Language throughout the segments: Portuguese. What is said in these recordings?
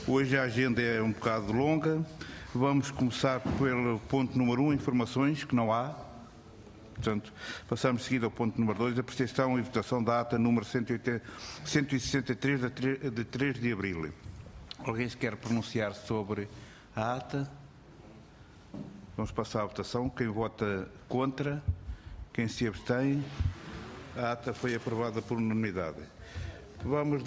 Hoje a agenda é um bocado longa. Vamos começar pelo ponto número 1, informações, que não há. Portanto, passamos de seguida ao ponto número 2, apreciação e votação da ata número 163 de 3 de abril. Alguém se quer pronunciar sobre a ata? Vamos passar à votação. Quem vota contra? Quem se abstém? A ata foi aprovada por unanimidade. Vamos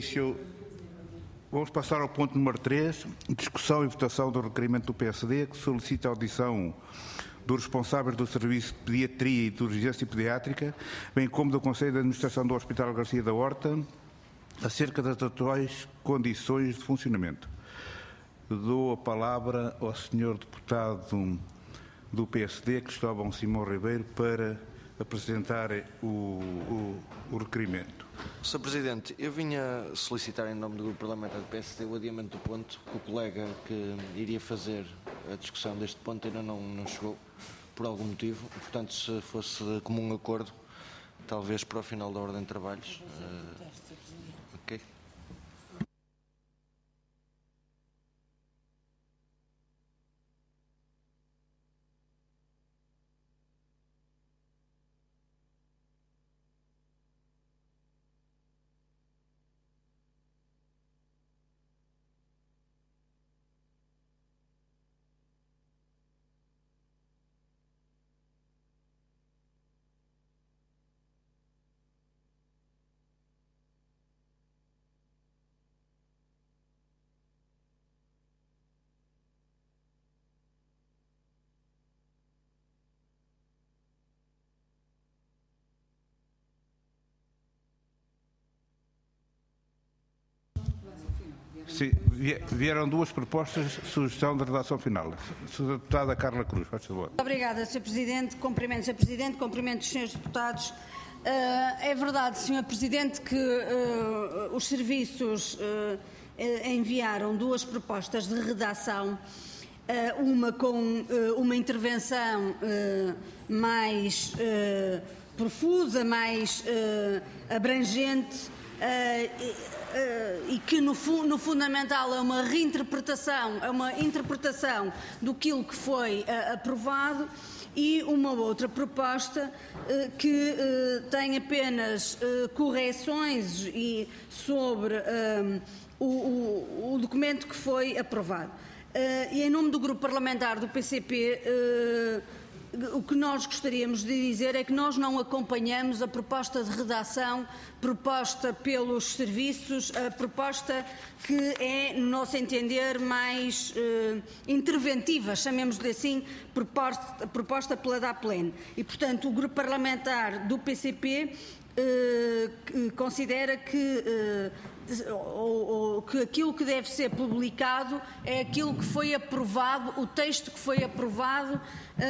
passar ao ponto número 3, discussão e votação do requerimento do PSD, que solicita a audição dos responsáveis do Serviço de Pediatria e de Urgência Pediátrica, bem como do Conselho de Administração do Hospital Garcia da Horta, acerca das atuais condições de funcionamento. Dou a palavra ao Sr. Deputado do PSD, Cristóvão Simão Ribeiro, para apresentar o requerimento. Sr. Presidente, eu vinha solicitar em nome do Grupo Parlamentar do PSD o adiamento do ponto, que o colega que iria fazer a discussão deste ponto ainda não chegou, por algum motivo. Portanto, se fosse de comum acordo, talvez para o final da ordem de trabalhos. Ok. Sim, vieram duas propostas de sugestão de redação final. Sra. Deputada Carla Cruz, faz favor. Obrigada, Sr. Presidente. Cumprimento, Sr. Presidente, cumprimento os Srs. Deputados. É verdade, Sr. Presidente, que os serviços enviaram duas propostas de redação, uma com uma intervenção mais profusa, mais abrangente, e que no fundamental é uma interpretação do que foi aprovado, e uma outra proposta que tem apenas correções sobre o documento que foi aprovado. E em nome do Grupo Parlamentar do PCP, o que nós gostaríamos de dizer é que nós não acompanhamos a proposta de redação proposta pelos serviços, a proposta que é, no nosso entender, mais interventiva, chamemos-lhe assim, proposta pela DAPLEN. E, portanto, o Grupo Parlamentar do PCP considera que aquilo que deve ser publicado é aquilo que foi aprovado, o texto que foi aprovado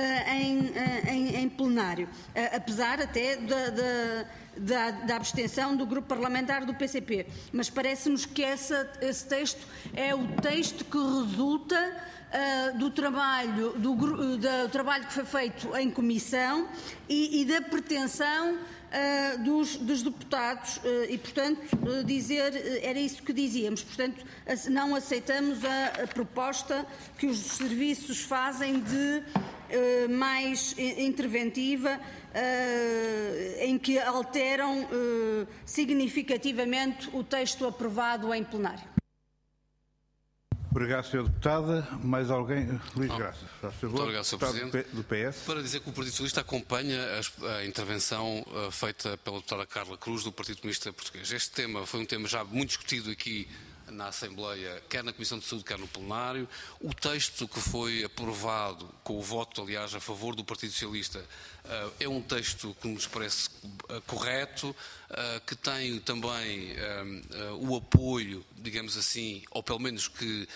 em plenário, apesar até da abstenção do Grupo Parlamentar do PCP. Mas parece-nos que esse texto é o texto que resulta do trabalho que foi feito em comissão e da pretensão dos deputados e, portanto, era isso que dizíamos. Portanto, não aceitamos a proposta que os serviços fazem de mais interventiva, em que alteram significativamente o texto aprovado em plenário. Obrigado, Sr. Deputada. Mais alguém? Luís Graça, faz favor. Muito obrigado, Sr. Presidente. Do PS. Para dizer que o Partido Socialista acompanha a intervenção feita pela deputada Carla Cruz, do Partido Comunista Português. Este tema foi um tema já muito discutido aqui na Assembleia, quer na Comissão de Saúde, quer no plenário. O texto que foi aprovado, com o voto, aliás, a favor do Partido Socialista, é um texto que nos parece correto, que tem também o apoio, digamos assim, ou pelo menos que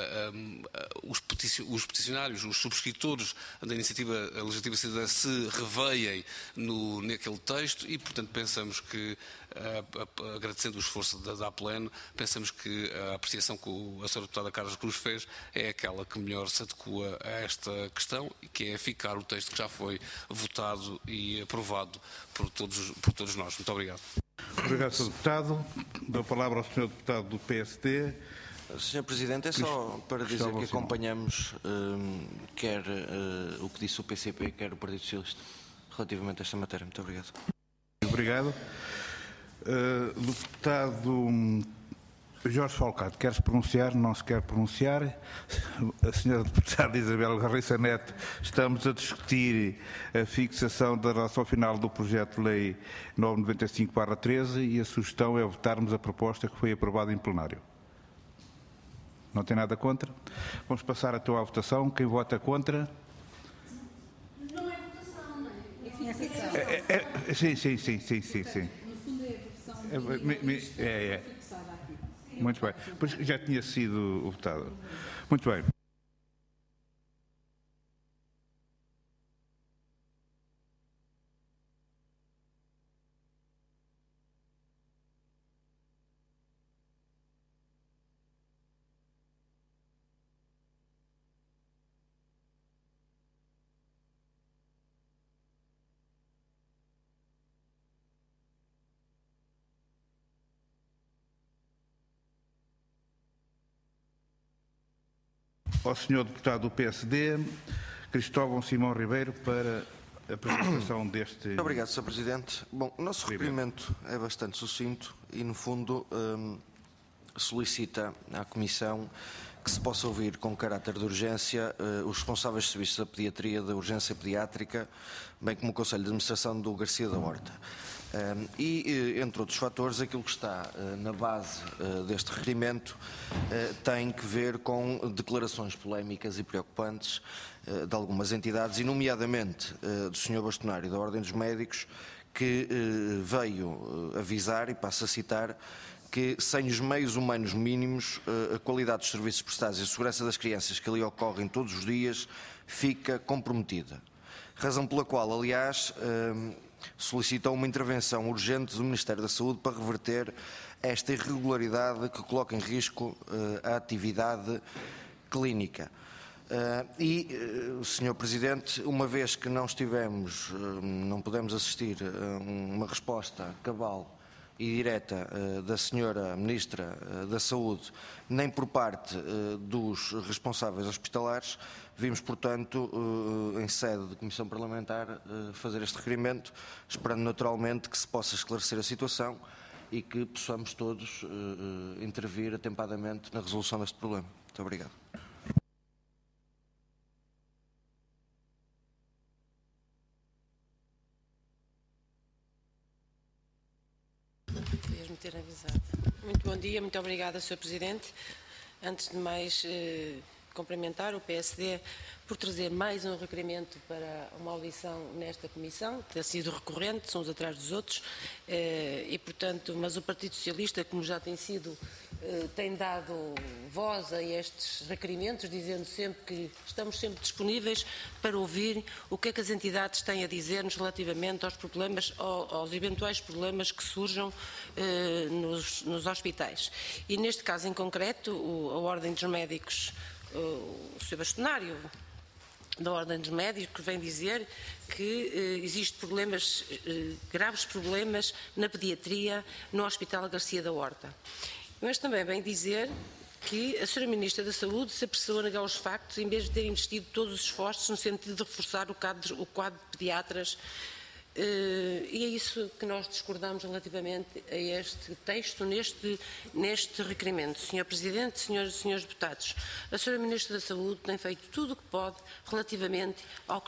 os peticionários, os subscritores da iniciativa legislativa cidadã se reveiem naquele texto e, portanto, pensamos que, agradecendo o esforço da APLEN, pensamos que a apreciação que a Sra. Deputada Carla Cruz fez é aquela que melhor se adequa a esta questão, que é ficar o texto que já foi votado e aprovado por todos nós. Muito obrigado. Obrigado, Sr. Deputado. Dou a palavra ao Sr. Deputado do PSD, Sr. Presidente, é só para dizer que acompanhamos quer o que disse o PCP, quer o Partido Socialista, relativamente a esta matéria. Muito obrigado. Obrigado. Deputado Jorge Folcado, quer se pronunciar? Não se quer pronunciar. A senhora deputada Isabel Garriça Neto, estamos a discutir a fixação da relação final do projeto de lei 995/13 e a sugestão é votarmos a proposta que foi aprovada em plenário. Não tem nada contra? Vamos passar então à votação. Quem vota contra? Não é votação, não é? Sim. No fundo é a versão fixada aqui. Muito bem. Pois já tinha sido votado. Muito bem. Ao senhor deputado do PSD, Cristóvão Simão Ribeiro, para a apresentação deste... Muito obrigado, Sr. Presidente. Bom, o nosso requerimento é bastante sucinto e, no fundo, solicita à Comissão que se possa ouvir com caráter de urgência os responsáveis de serviços da pediatria, da urgência pediátrica, bem como o Conselho de Administração do Garcia da Horta. Entre outros fatores, aquilo que está na base deste requerimento tem que ver com declarações polémicas e preocupantes de algumas entidades, e nomeadamente do Sr. Bastonário da Ordem dos Médicos, que veio avisar, e passo a citar, que sem os meios humanos mínimos, a qualidade dos serviços prestados e a segurança das crianças que ali ocorrem todos os dias fica comprometida. Razão pela qual, aliás, solicitou uma intervenção urgente do Ministério da Saúde para reverter esta irregularidade que coloca em risco a atividade clínica. Sr. Presidente, uma vez que não pudemos assistir a uma resposta cabal e direta da Sra. Ministra da Saúde, nem por parte dos responsáveis hospitalares, vimos, portanto, em sede de Comissão Parlamentar, fazer este requerimento, esperando naturalmente que se possa esclarecer a situação e que possamos todos intervir atempadamente na resolução deste problema. Muito obrigado. Devias-me ter avisado. Muito bom dia, muito obrigada, Sr. Presidente. Antes de mais, cumprimentar o PSD por trazer mais um requerimento para uma audição nesta comissão, que tem sido recorrente, uns atrás dos outros, mas o Partido Socialista, como já tem sido, tem dado voz a estes requerimentos, dizendo sempre que estamos sempre disponíveis para ouvir o que é que as entidades têm a dizer-nos relativamente aos problemas, aos eventuais problemas que surjam nos hospitais. E neste caso em concreto, a Ordem dos Médicos, o Sr. Bastonário da Ordem dos Médicos vem dizer que existem graves problemas na pediatria no Hospital Garcia da Horta. Mas também vem dizer que a Sra. Ministra da Saúde se apressou a negar os factos em vez de ter investido todos os esforços no sentido de reforçar o quadro de pediatras. E é isso que nós discordamos relativamente a este texto, neste requerimento. Sr. Presidente, senhoras e senhores deputados, a Sra. Ministra da Saúde tem feito tudo o que pode relativamente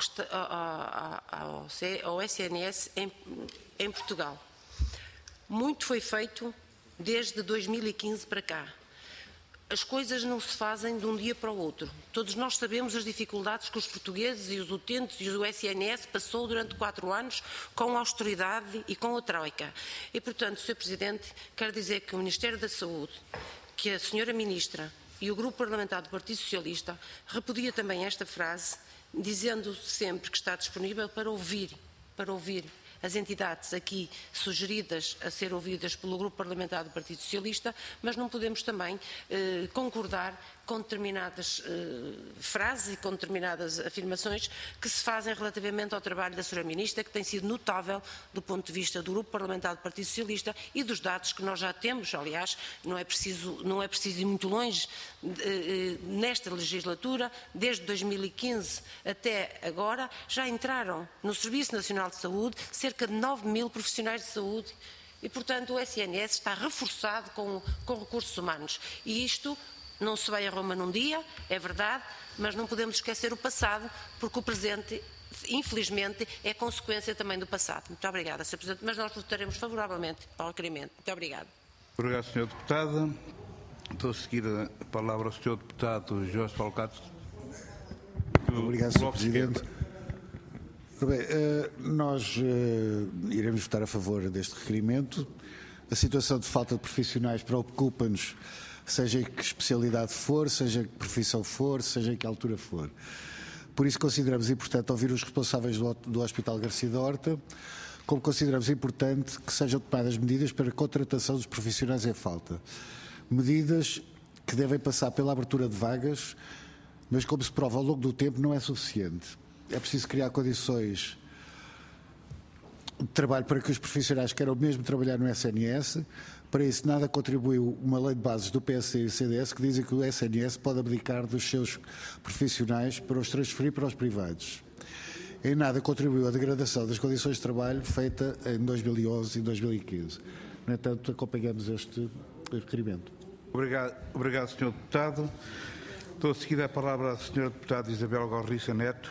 ao SNS em Portugal. Muito foi feito desde 2015 para cá. As coisas não se fazem de um dia para o outro. Todos nós sabemos as dificuldades que os portugueses e os utentes e o SNS passou durante 4 anos com a austeridade e com a Troika. E, portanto, Sr. Presidente, quero dizer que o Ministério da Saúde, que a Sra. Ministra e o Grupo Parlamentar do Partido Socialista repudia também esta frase, dizendo sempre que está disponível para ouvir as entidades aqui sugeridas a ser ouvidas pelo Grupo Parlamentar do Partido Socialista, mas não podemos também concordar com determinadas frases e com determinadas afirmações que se fazem relativamente ao trabalho da Sra. Ministra, que tem sido notável do ponto de vista do Grupo Parlamentar do Partido Socialista e dos dados que nós já temos. Aliás, não é preciso ir muito longe. Nesta legislatura, desde 2015 até agora, já entraram no Serviço Nacional de Saúde cerca de 9.000 profissionais de saúde. E, portanto, o SNS está reforçado com recursos humanos. E isto não se vai a Roma num dia, é verdade, mas não podemos esquecer o passado, porque o presente, infelizmente, é consequência também do passado. Muito obrigada, Sr. Presidente, mas nós votaremos favoravelmente ao requerimento. Muito obrigada. Obrigado, Sr. Deputada. Estou a seguir a palavra ao Sr. Deputado Jorge Falcato. Obrigado, Sr. Presidente. Bem, nós iremos votar a favor deste requerimento. A situação de falta de profissionais preocupa-nos, seja em que especialidade for, seja em que profissão for, seja em que altura for. Por isso consideramos importante ouvir os responsáveis do Hospital Garcia da Horta, como consideramos importante que sejam tomadas medidas para a contratação dos profissionais em falta. Medidas que devem passar pela abertura de vagas, mas como se prova ao longo do tempo não é suficiente. É preciso criar condições de trabalho para que os profissionais queiram mesmo trabalhar no SNS. Para isso, nada contribuiu uma lei de bases do PSD e do CDS que dizem que o SNS pode abdicar dos seus profissionais para os transferir para os privados. Em nada contribuiu a degradação das condições de trabalho feita em 2011 e 2015. No entanto, acompanhamos este requerimento. Obrigado, Sr. Deputado. Estou a seguir a palavra à Sra. Deputada Isabel Gorriça Neto.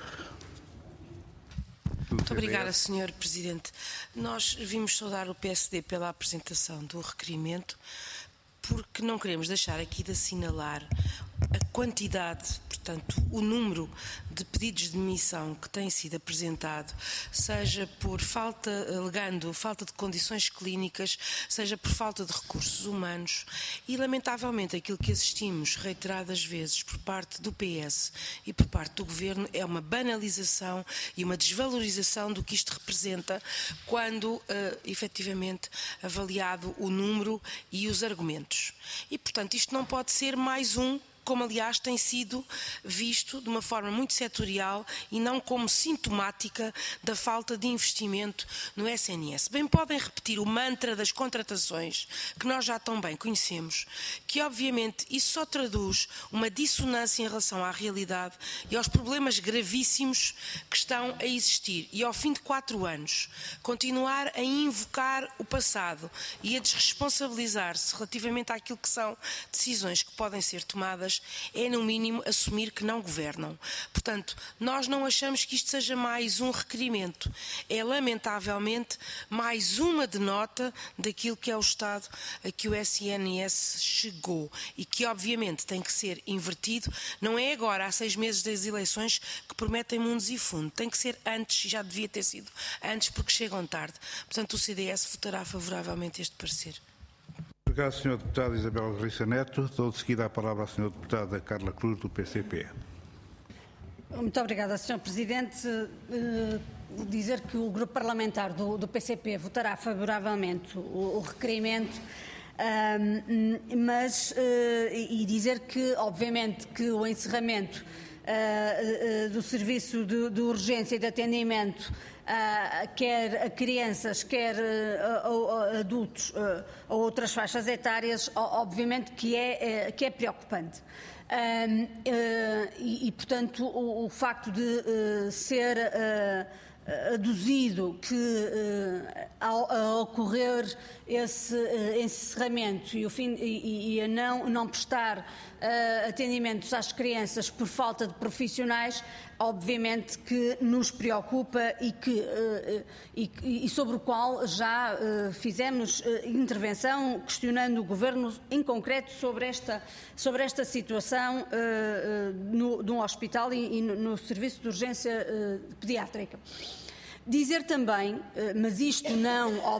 Muito obrigada, Sr. Presidente. Nós vimos saudar o PSD pela apresentação do requerimento, porque não queremos deixar aqui de assinalar a quantidade, portanto, o número de pedidos de demissão que tem sido apresentado, seja por alegando falta de condições clínicas, seja por falta de recursos humanos, e lamentavelmente aquilo que assistimos reiteradas vezes por parte do PS e por parte do Governo é uma banalização e uma desvalorização do que isto representa quando, efetivamente, avaliado o número e os argumentos. E, portanto, isto não pode ser mais como aliás tem sido visto de uma forma muito setorial e não como sintomática da falta de investimento no SNS. Bem podem repetir o mantra das contratações, que nós já tão bem conhecemos, que obviamente isso só traduz uma dissonância em relação à realidade e aos problemas gravíssimos que estão a existir. E ao fim de 4 anos, continuar a invocar o passado e a desresponsabilizar-se relativamente àquilo que são decisões que podem ser tomadas é, no mínimo, assumir que não governam. Portanto, nós não achamos que isto seja mais um requerimento. É, lamentavelmente, mais uma denota daquilo que é o estado a que o SNS chegou e que, obviamente, tem que ser invertido. Não é agora, há 6 meses das eleições, que prometem mundos e fundos. Tem que ser antes, já devia ter sido antes, porque chegam tarde. Portanto, o CDS votará favoravelmente este parecer. Obrigado, Sr. Deputado Isabel Gorriça Neto. Dou de seguida a palavra à Sra. Deputada Carla Cruz, do PCP. Muito obrigada, Sr. Presidente. Dizer que o Grupo Parlamentar do PCP votará favoravelmente o requerimento, e dizer que, obviamente, que o encerramento do serviço de urgência e de atendimento, quer a crianças, quer a adultos ou outras faixas etárias, obviamente que é preocupante. Portanto, o facto de ser aduzido que ao ocorrer esse encerramento e a não prestar atendimentos às crianças por falta de profissionais, obviamente que nos preocupa e sobre o qual já fizemos intervenção questionando o Governo em concreto sobre esta situação no hospital e no serviço de urgência pediátrica. Dizer também, mas isto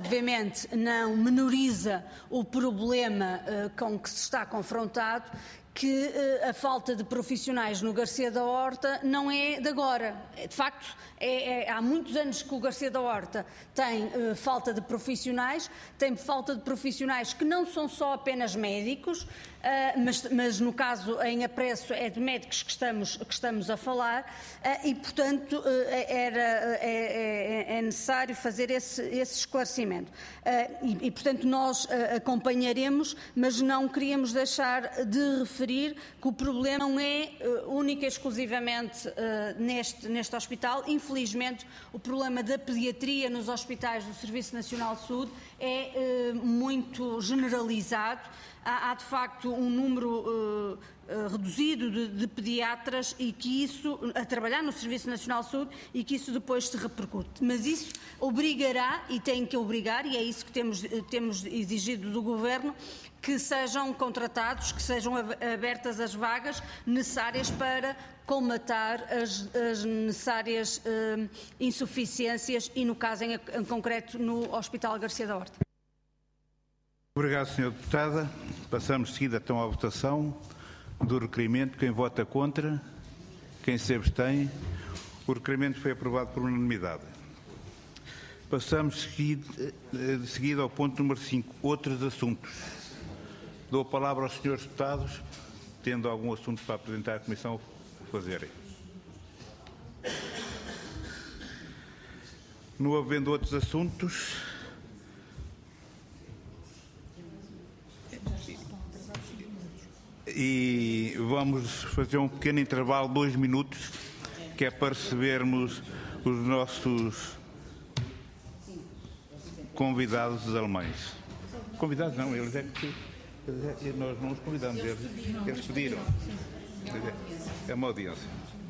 obviamente não menoriza o problema com que se está confrontado, que a falta de profissionais no Garcia da Horta não é de agora. De facto, há muitos anos que o Garcia da Horta tem falta de profissionais, que não são só apenas médicos, mas no caso em apreço é de médicos que estamos a falar, e portanto é necessário fazer esse esclarecimento. E portanto nós acompanharemos, mas não queríamos deixar de referir que o problema não é único e exclusivamente neste hospital. Infelizmente, o problema da pediatria nos hospitais do Serviço Nacional de Saúde é muito generalizado. Há de facto um número reduzido de pediatras e que isso, a trabalhar no Serviço Nacional de Saúde, e que isso depois se repercute. Mas isso obrigará, e tem que obrigar, e é isso que temos exigido do Governo, que sejam contratados, que sejam abertas as vagas necessárias para colmatar as necessárias insuficiências e, no caso em concreto, no Hospital Garcia da Horta. Obrigado, Sra. Deputada. Passamos de seguida então à votação do requerimento. Quem vota contra? Quem se abstém? O requerimento foi aprovado por unanimidade. Passamos de seguida ao ponto número 5, outros assuntos. Dou a palavra aos senhores deputados, tendo algum assunto para apresentar à Comissão, fazerem. Não havendo outros assuntos, e vamos fazer um pequeno intervalo de 2 minutos, que é para recebermos os nossos convidados alemães. Convidados não, eles é que nós não os convidamos, eles pediram. É uma audiência.